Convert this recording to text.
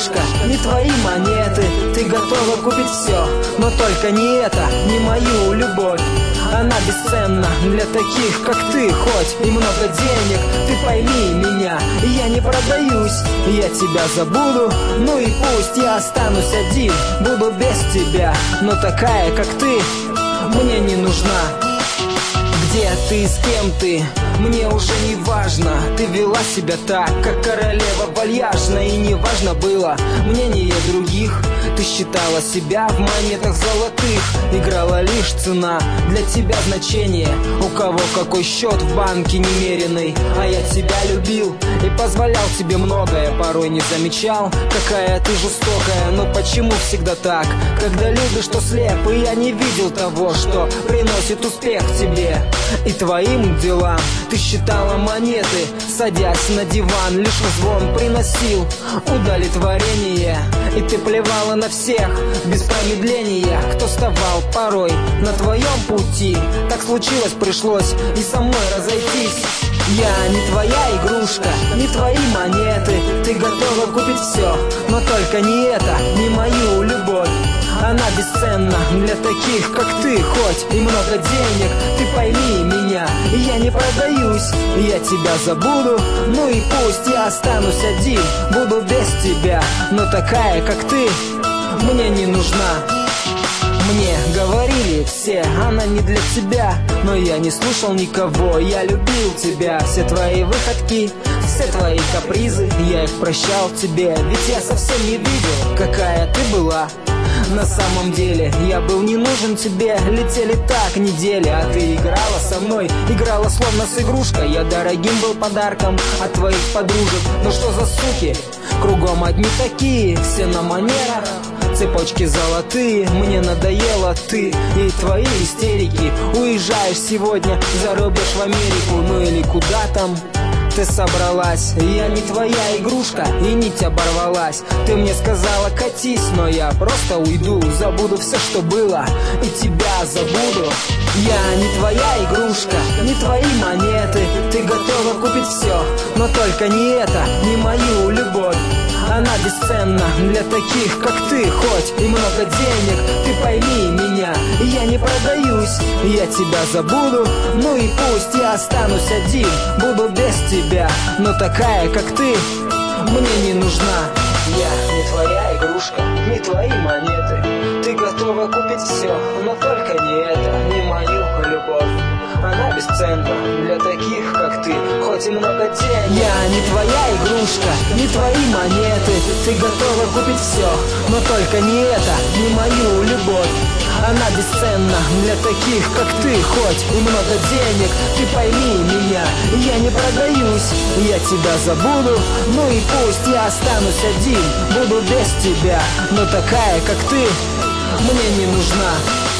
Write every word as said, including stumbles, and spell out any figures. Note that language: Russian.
игрушка, не твои монеты. Ты готова купить все, но только не это, не мою любовь. Она бесценна для таких, как ты. Хоть и много денег, ты пойми меня, я не продаюсь. Я тебя забуду, ну и пусть я останусь один. Буду без тебя, но такая, как ты, мне не нужна. Где ты, с кем ты, мне уже не важно. Ты вела себя так, как королева вальяжная. И не важно было мнение других. Ты считала себя в монетах золотых. Играла лишь цена, для тебя значение. У кого какой счет в банке немеренный. А я тебя любил и позволял себе многое. Порой не замечал, какая ты жестокая. Но почему всегда так, когда любишь, то слеп? И я не видел того, что приносит успех тебе и твоим делам. Ты считала монеты, садясь на диван. Лишь звон приносил удовлетворение. И ты плевала на всех без промедления, кто вставал порой на твоем пути. Так случилось, пришлось и со мной разойтись. Я не твоя игрушка, не твои монеты. Ты готова купить все, но только не это, не мою любовь. Она бесценна для таких, как ты. Хоть и много денег, ты пойми меня, я не продаюсь. Я тебя забуду, ну и пусть я останусь один. Буду без тебя, но такая, как ты, мне не нужна. Мне говорили все, она не для тебя, но я не слушал никого, я любил тебя. Все твои выходки, все твои капризы, я их прощал тебе. Ведь я совсем не видел, какая ты была на самом деле. Я был не нужен тебе, летели так недели. А ты играла со мной, играла словно с игрушкой. Я дорогим был подарком от твоих подружек. Ну что за суки, кругом одни такие, все на манерах, цепочки золотые. Мне надоело ты и твои истерики. Уезжаешь сегодня за рубеж в Америку, ну или куда там ты собралась. Я не твоя игрушка, и нить оборвалась. Ты мне сказала катись, но я просто уйду. Забуду все, что было, и тебя забуду. Я не твоя игрушка, не твои монеты. Ты готова купить все, но только не это, не мою любовь. Она бесценна для таких, как ты. Хоть и много денег, ты пойми меня, я не продаюсь. Я тебя забуду, ну и пусть я останусь один. Буду без тебя, но такая, как ты, мне не нужна. Я не твоя игрушка, не твои монеты. Ты готова купить все, но только не это, не мою любовь. Она бесценна для таких, как ты. Хоть и много денег. Я не твоя игрушка, не твои монеты. Ты готова купить все, но только не это, не мою любовь. Она бесценна для таких, как ты. Хоть и много денег, ты пойми меня, я не продаюсь. Я тебя забуду, ну и пусть я останусь один. Буду без тебя, но такая, как ты, мне не нужна.